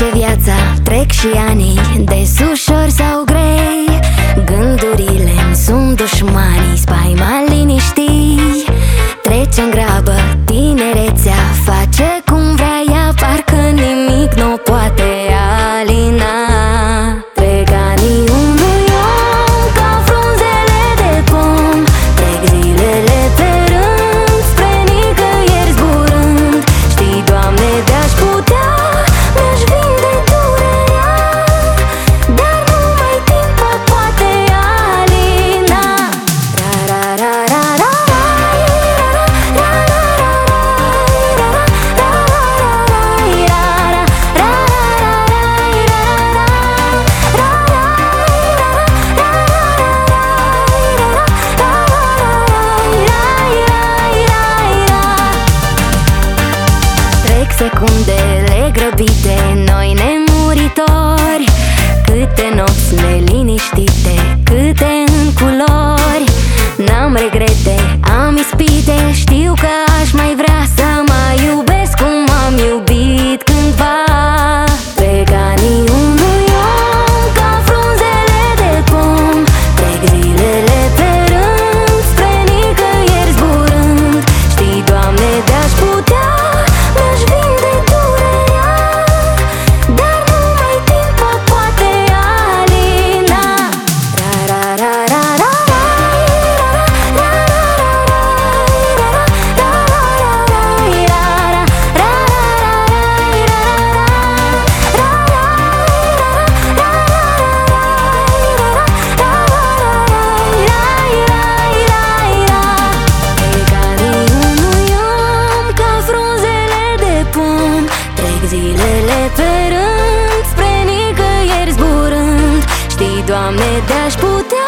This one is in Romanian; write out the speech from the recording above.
Trece viața, trec și anii, des ușor sau grei. Gândurile-mi sunt dușmanii, spaima liniștii. Trece în grabă tinerețea, face cum vrea ea, parcă nimic nu poate alina. Trec anii unui om ca frunzele de pom, trec zilele pe rând, spre nicăieri zburând. Știi, Doamne, de-aș putea, mi-aș vinde durerea, dar numai timpul poate alina. Trec secundele grăbite, noi nemuritori. Câte nopți neliniștite, câte în culori. N-am regrete, am ispite, știu că aș mai vrea să mai iubesc cum am iubit cândva. Trec anii unui om ca frunzele de pom, trec zilele pe rând, spre nicăieri zburând. Știi, Doamne, de-aș putea, mi-aș vinde durerea, dar numai timpul poate alina. Trec zilele pe rând, spre nicăieri zburând. Știi, Doamne, de-aș putea,